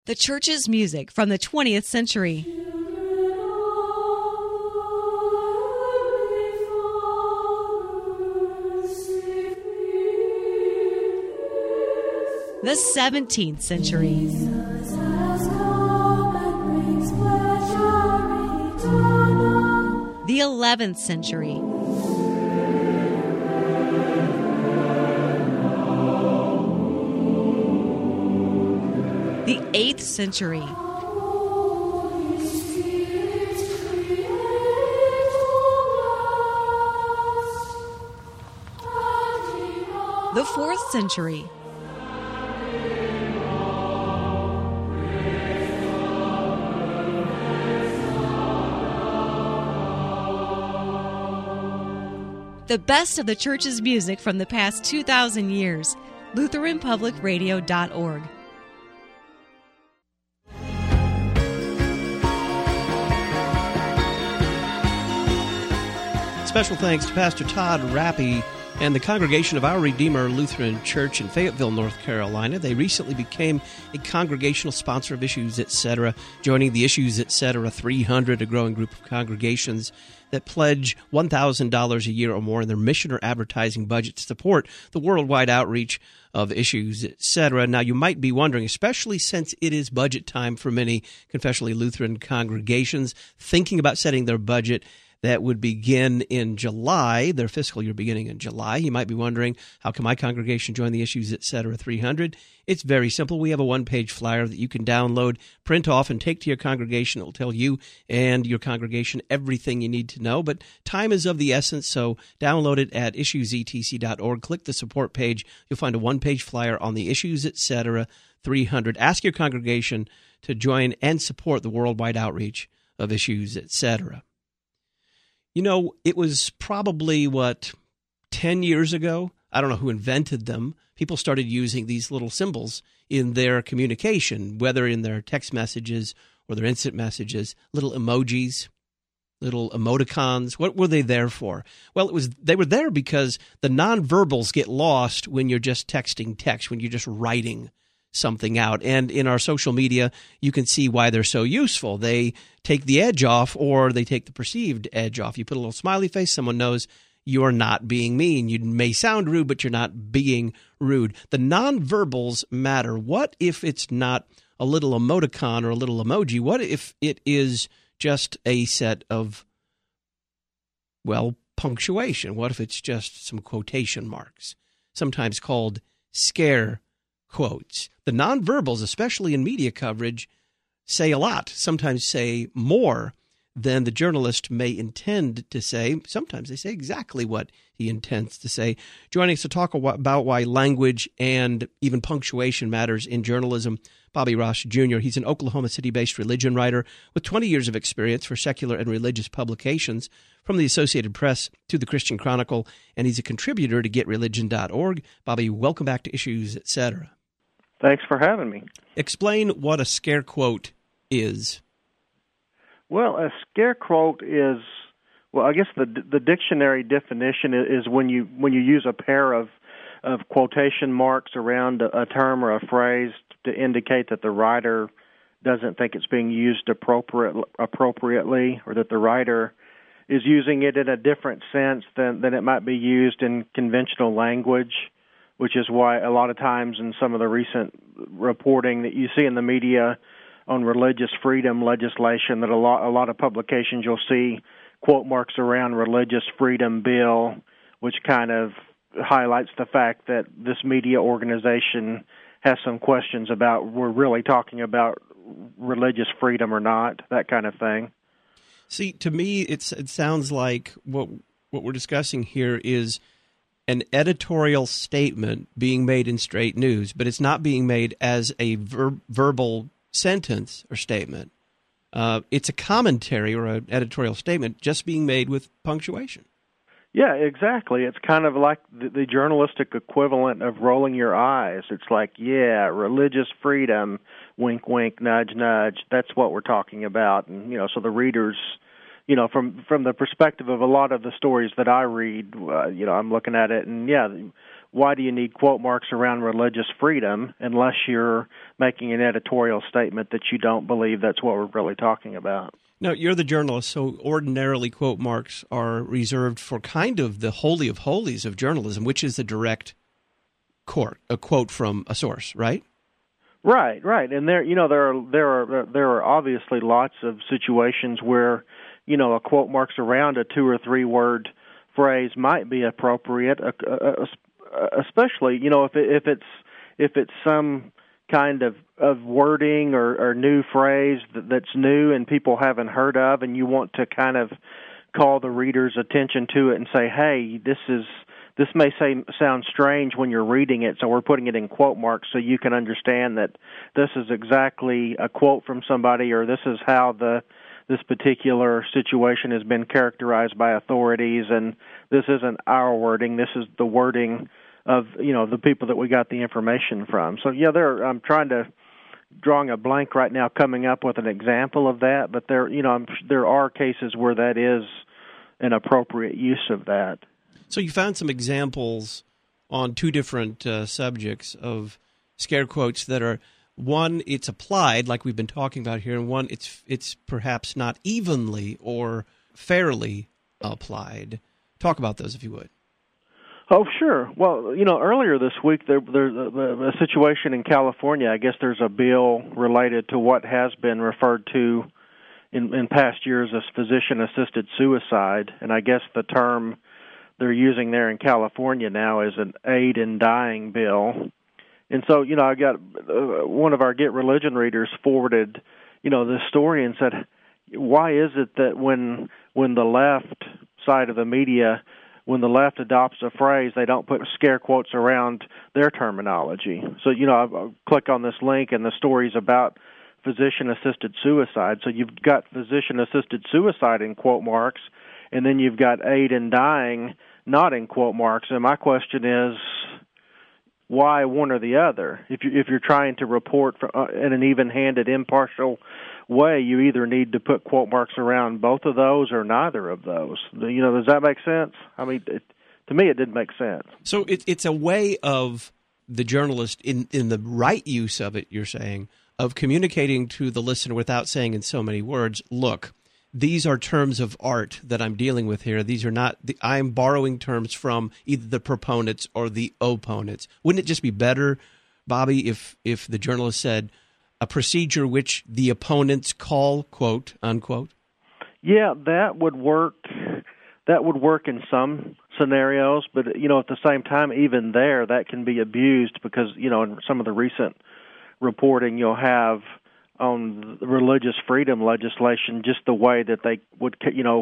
The church's music from the 20th century. The 17th century. The 11th century. The 8th century. The 4th century. The best of the church's music from the past 2,000 years. LutheranPublicRadio.org. Special thanks to Pastor Todd Rappy and the congregation of Our Redeemer Lutheran Church in Fayetteville, North Carolina. They recently became a congregational sponsor of Issues Etc., joining the Issues Etc. 300, a growing group of congregations that pledge $1,000 a year or more in their mission or advertising budget to support the worldwide outreach of Issues Etc. Now, you might be wondering, especially since it is budget time for many confessionally Lutheran congregations, thinking about setting their budget that would begin in July, their fiscal year beginning in July. You might be wondering, how can my congregation join the Issues Etc. 300? It's very simple. We have a one-page flyer that you can download, print off, and take to your congregation. It will tell you and your congregation everything you need to know. But time is of the essence, so download it at issuesetc.org. Click the support page. You'll find a one-page flyer on the Issues Etc. 300. Ask your congregation to join and support the worldwide outreach of Issues Etc. You know, it was probably, 10 years ago? I don't know who invented them. People started using these little symbols in their communication, whether in their text messages or their instant messages, little emojis, little emoticons. What were they there for? Well, they were there because the nonverbals get lost when you're just texting text, when you're just writing something out. And in our social media, you can see why they're so useful. They take the edge off, or they take the perceived edge off. You put a little smiley face, someone knows you're not being mean. You may sound rude, but you're not being rude. The nonverbals matter. What if it's not a little emoticon or a little emoji? What if it is just a set of, punctuation? What if it's just some quotation marks, sometimes called scare quotes? The nonverbals, especially in media coverage, say a lot, sometimes say more than the journalist may intend to say. Sometimes they say exactly what he intends to say. Joining us to talk about why language and even punctuation matters in journalism, Bobby Ross Jr. He's an Oklahoma City-based religion writer with 20 years of experience for secular and religious publications, from the Associated Press to the Christian Chronicle, and he's a contributor to GetReligion.org. Bobby, welcome back to Issues Etc. Thanks for having me. Explain what a scare quote is. Well, a scare quote is, I guess the dictionary definition is when you use a pair of quotation marks around a term or a phrase to indicate that the writer doesn't think it's being used appropriately, or that the writer is using it in a different sense than it might be used in conventional language, which is why a lot of times in some of the recent reporting that you see in the media on religious freedom legislation, that a lot of publications you'll see quote marks around religious freedom bill, which kind of highlights the fact that this media organization has some questions about we're really talking about religious freedom or not, that kind of thing. See, to me, it sounds like what we're discussing here is an editorial statement being made in straight news, but it's not being made as a verbal sentence or statement. It's a commentary or an editorial statement just being made with punctuation. Yeah, exactly. It's kind of like the journalistic equivalent of rolling your eyes. It's like, yeah, religious freedom, wink, wink, nudge, nudge. That's what we're talking about. And, so the readers, from the perspective of a lot of the stories that I read, I'm looking at it, and, yeah, why do you need quote marks around religious freedom unless you're making an editorial statement that you don't believe that's what we're really talking about? Now, you're the journalist, so ordinarily quote marks are reserved for kind of the holy of holies of journalism, which is the direct a quote from a source, right? Right. And there are obviously lots of situations where, a quote marks around a 2 or 3 word phrase might be appropriate, especially, if it's some kind of wording or new phrase that's new and people haven't heard of, and you want to kind of call the reader's attention to it and say, hey, this may sound strange when you're reading it, so we're putting it in quote marks so you can understand that this is exactly a quote from somebody, or this is how this particular situation has been characterized by authorities, and this isn't our wording, this is the wording of the people that we got the information from. So yeah, I'm trying to drawing a blank right now, coming up with an example of that, but there are cases where that is an appropriate use of that. So you found some examples on 2 different subjects of scare quotes that are, one, it's applied like we've been talking about here, and one, it's perhaps not evenly or fairly applied. Talk about those if you would. Oh, sure. Well, earlier this week there's a situation in California. I guess there's a bill related to what has been referred to in past years as physician-assisted suicide, and I guess the term they're using there in California now is an aid in dying bill. And so, I got one of our Get Religion readers forwarded, this story and said, why is it that when the left side of the media, when the left adopts a phrase, they don't put scare quotes around their terminology? So, I click on this link and the story's about physician-assisted suicide. So you've got physician-assisted suicide in quote marks, and then you've got aid in dying not in quote marks. And my question is, why one or the other? If you're trying to report in an even-handed, impartial way, you either need to put quote marks around both of those or neither of those. Does that make sense? I mean, to me, it didn't make sense. So it's a way of the journalist, in the right use of it, you're saying, of communicating to the listener without saying in so many words, look, these are terms of art that I'm dealing with here. These are not I'm borrowing terms from either the proponents or the opponents. Wouldn't it just be better, Bobby, if the journalist said a procedure which the opponents call quote unquote? Yeah, that would work. That would work in some scenarios, but at the same time, even there, that can be abused because in some of the recent reporting you'll have on religious freedom legislation, just the way that they would,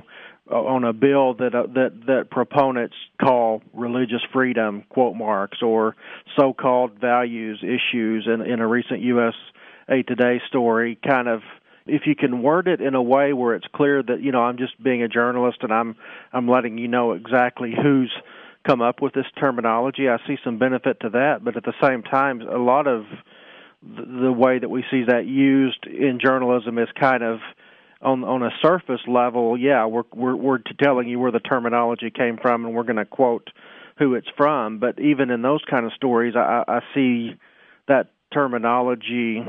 on a bill that proponents call religious freedom quote marks or so-called values issues. In a recent USA Today story, kind of, if you can word it in a way where it's clear that I'm just being a journalist and I'm letting you know exactly who's come up with this terminology, I see some benefit to that. But at the same time, a lot of the way that we see that used in journalism is kind of on a surface level. Yeah, we're telling you where the terminology came from, and we're going to quote who it's from. But even in those kind of stories, I see that terminology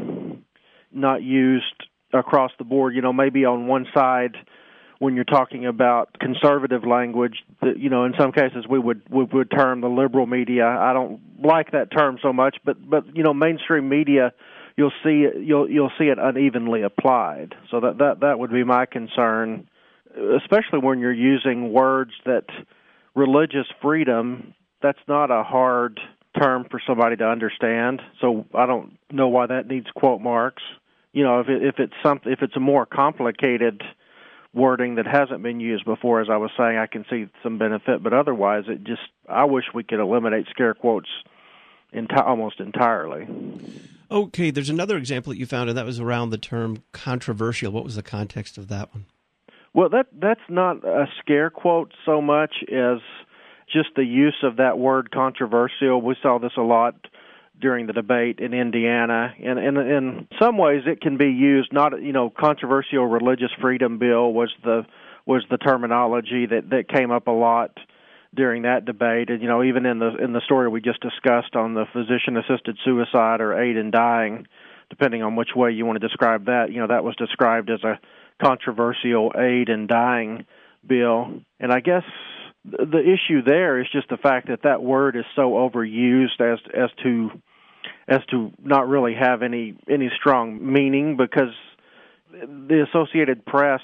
not used across the board. Maybe on one side, when you're talking about conservative language, in some cases we would term the liberal media. I don't like that term so much, but mainstream media, you'll see it unevenly applied. So that would be my concern, especially when you're using words that religious freedom. That's not a hard term for somebody to understand. So I don't know why that needs quote marks. If it's a more complicated wording that hasn't been used before, as I was saying, I can see some benefit, but otherwise, I wish we could eliminate scare quotes almost entirely. Okay, there's another example that you found, and that was around the term controversial. What was the context of that one? Well, that's not a scare quote so much as just the use of that word controversial. We saw this a lot during the debate in Indiana, and in some ways it can be used. Not controversial religious freedom bill was the terminology that came up a lot during that debate. And, even in the story we just discussed on the physician-assisted suicide or aid in dying, depending on which way you want to describe that, that was described as a controversial aid in dying bill. And I guess the issue there is just the fact that word is so overused as to not really have any strong meaning, because the Associated Press,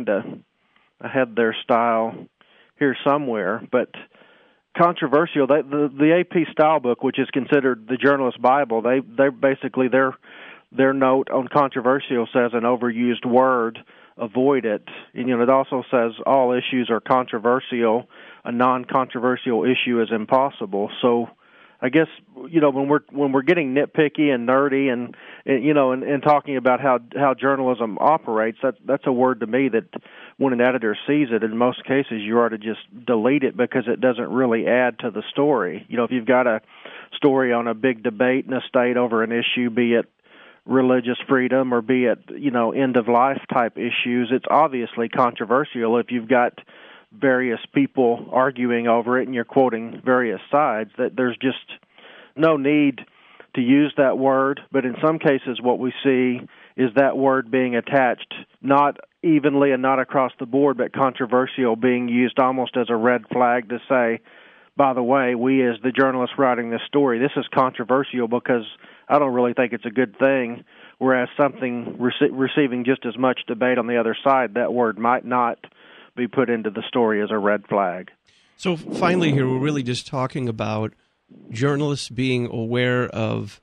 I had their style here somewhere, but controversial, the AP style book, which is considered the Journalist Bible, they basically their note on controversial says an overused word, avoid it. And it also says all issues are controversial. A non-controversial issue is impossible. So I guess when we're getting nitpicky and nerdy and talking about how journalism operates, that's a word to me that when an editor sees it, in most cases you ought to just delete it because it doesn't really add to the story. If you've got a story on a big debate in a state over an issue, be it religious freedom or be it end of life type issues, it's obviously controversial if you've got various people arguing over it and you're quoting various sides. That there's just no need to use that word. But in some cases what we see is that word being attached not evenly and not across the board, but controversial being used almost as a red flag to say, by the way, we as the journalists writing this story, this is controversial because I don't really think it's a good thing, whereas something receiving just as much debate on the other side, that word might not be put into the story as a red flag. So finally here, we're really just talking about journalists being aware of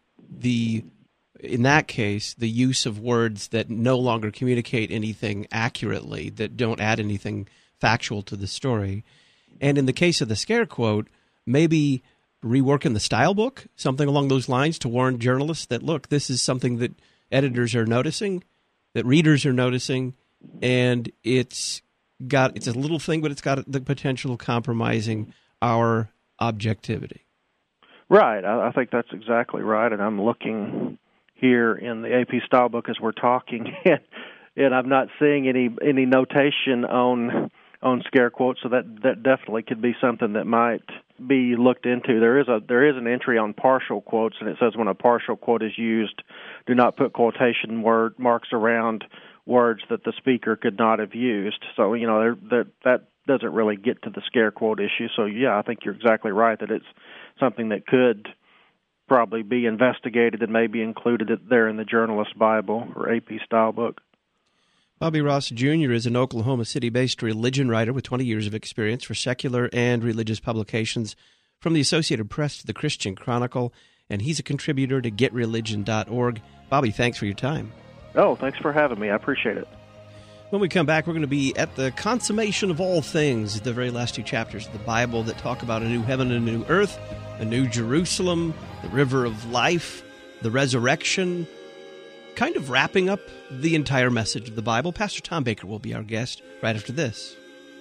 in that case, the use of words that no longer communicate anything accurately, that don't add anything factual to the story. And in the case of the scare quote, maybe reworking the style book, something along those lines, to warn journalists that, look, this is something that editors are noticing, that readers are noticing, and it's a little thing, but it's got the potential of compromising our objectivity. Right. I think that's exactly right, and I'm looking here in the AP style book as we're talking, and I'm not seeing any notation on scare quotes, so that definitely could be something that might be looked into. There is an entry on partial quotes, and it says when a partial quote is used, do not put quotation marks around words that the speaker could not have used. So that doesn't really get to the scare quote issue. So yeah, I think you're exactly right that it's something that could probably be investigated and maybe included there in the Journalist Bible or AP style book. Bobby Ross Jr. is an Oklahoma City-based religion writer with 20 years of experience for secular and religious publications, from the Associated Press to the Christian Chronicle, and he's a contributor to GetReligion.org. Bobby, thanks for your time. Oh, thanks for having me. I appreciate it. When we come back, we're going to be at the consummation of all things, the very last two chapters of the Bible that talk about a new heaven and a new earth, a new Jerusalem, the river of life, the resurrection, kind of wrapping up the entire message of the Bible. Pastor Tom Baker will be our guest right after this.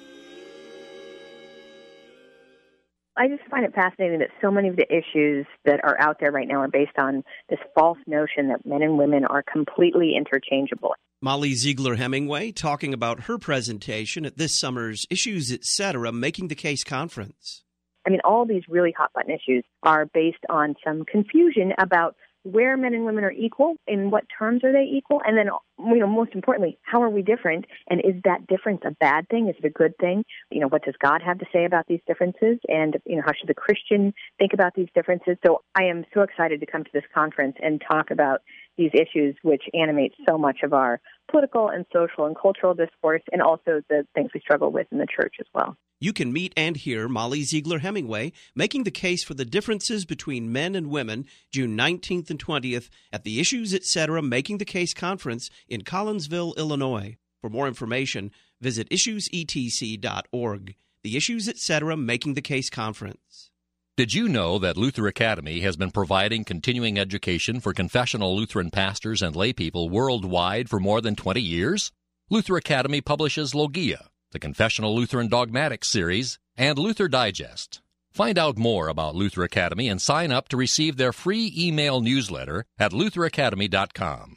I just find it fascinating that so many of the issues that are out there right now are based on this false notion that men and women are completely interchangeable. Molly Ziegler Hemingway talking about her presentation at this summer's Issues Etc. Making the Case conference. I mean, all these really hot-button issues are based on some confusion about where men and women are equal, in what terms are they equal, and then, most importantly, how are we different, and is that difference a bad thing? Is it a good thing? What does God have to say about these differences, and, how should the Christian think about these differences? So I am so excited to come to this conference and talk about these issues which animate so much of our political and social and cultural discourse, and also the things we struggle with in the church as well. You can meet and hear Molly Ziegler Hemingway making the case for the differences between men and women June 19th and 20th at the Issues Etc. Making the Case conference in Collinsville, Illinois. For more information, visit issuesetc.org. The Issues Etc. Making the Case conference. Did you know that Luther Academy has been providing continuing education for confessional Lutheran pastors and laypeople worldwide for more than 20 years? Luther Academy publishes Logia, the Confessional Lutheran Dogmatics series, and Luther Digest. Find out more about Luther Academy and sign up to receive their free email newsletter at lutheracademy.com.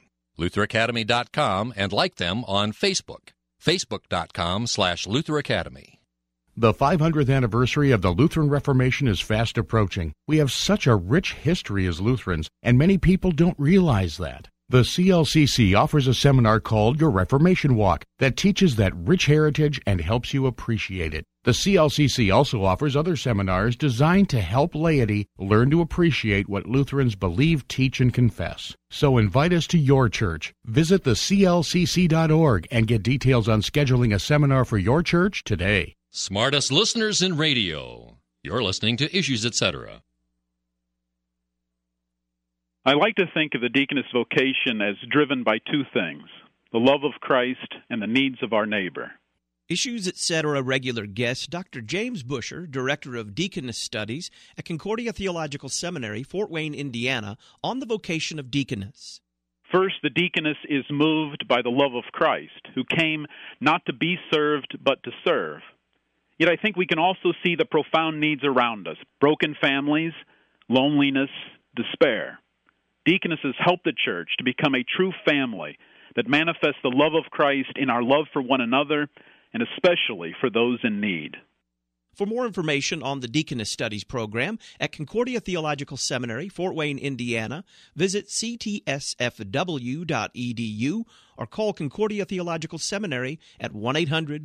lutheracademy.com, and like them on Facebook, facebook.com/Luther Academy. The 500th anniversary of the Lutheran Reformation is fast approaching. We have such a rich history as Lutherans, and many people don't realize that. The CLCC offers a seminar called Your Reformation Walk that teaches that rich heritage and helps you appreciate it. The CLCC also offers other seminars designed to help laity learn to appreciate what Lutherans believe, teach, and confess. So invite us to your church. Visit theclcc.org and get details on scheduling a seminar for your church today. Smartest listeners in radio. You're listening to Issues, Etc. I like to think of the deaconess vocation as driven by two things, the love of Christ and the needs of our neighbor. Issues, Etc. regular guest, Dr. James Busher, Director of Deaconess Studies at Concordia Theological Seminary, Fort Wayne, Indiana, on the vocation of deaconess. First, the deaconess is moved by the love of Christ, who came not to be served, but to serve. Yet I think we can also see the profound needs around us, broken families, loneliness, despair. Deaconesses help the church to become a true family that manifests the love of Christ in our love for one another and especially for those in need. For more information on the Deaconess Studies program at Concordia Theological Seminary, Fort Wayne, Indiana, visit ctsfw.edu or call Concordia Theological Seminary at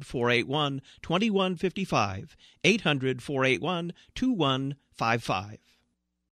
1-800-481-2155, 800-481-2155.